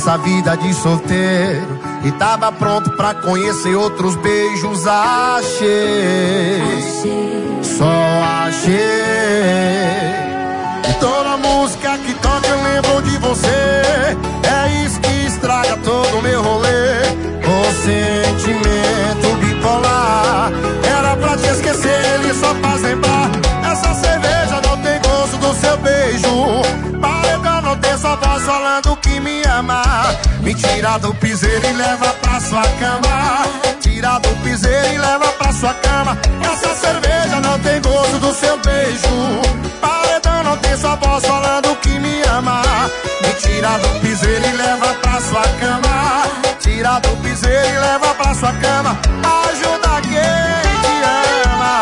essa vida de solteiro e tava pronto pra conhecer outros beijos. Achei, só achei. Toda música que toca eu lembro de você. É isso que estraga todo o meu rolê. O sentimento bipolar. Era pra te esquecer, ele só faz lembrar. Essa cerveja não tem gosto do seu beijo. Paredão não tem sua voz falando que me ama. Me tira do piseiro e leva pra sua cama. Tira do piseiro e leva pra sua cama. Essa cerveja não tem gosto do seu beijo. Paredão não tem sua voz falando que me ama. Me tira do piseiro e leva pra sua cama. Tira do piseiro e leva pra sua cama. Ajuda quem te ama.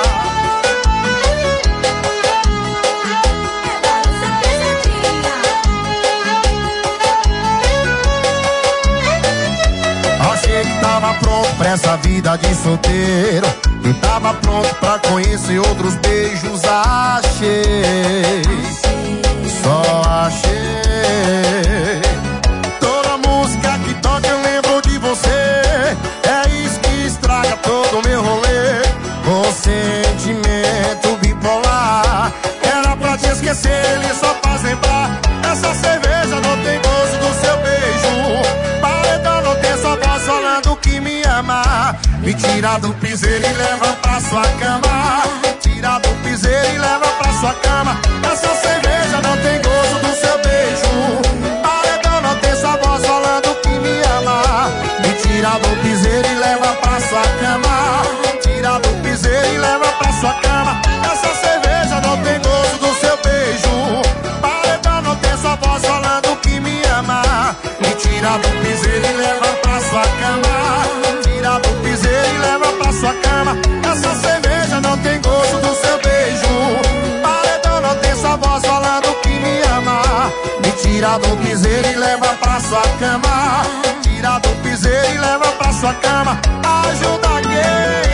Achei que tava pronto pra essa vida de solteiro e tava pronto pra conhecer outros beijos. Achei, só achei. Toda música que toca eu lembro de você. É isso que estraga todo o meu rolê. O sentimento bipolar. Era pra te esquecer, ele só faz lembrar. Essa cerveja não tem gosto do seu beijo. Paredão não tem sua voz falando que me ama. Me tira do piseiro e leva pra sua cama. Tira do piseiro e leva pra sua cama. Essa cerveja não tem gosto do seu beijo. Paredão não tem sua voz falando que me ama. Me tira do piseiro e leva pra sua cama. Tira do piseiro e leva pra sua cama. Essa cerveja não tem gosto do seu beijo. Paredão não tem sua voz falando que me ama. Me tira do piseiro e leva pra sua cama. Tira do piseiro e leva pra sua cama. Essa cerveja não tem gosto do seu beijo. Paredão não tem sua voz falando que me ama. Me tira do piseiro e leva pra sua cama. Tira do piseiro e leva pra sua cama. Ajuda quem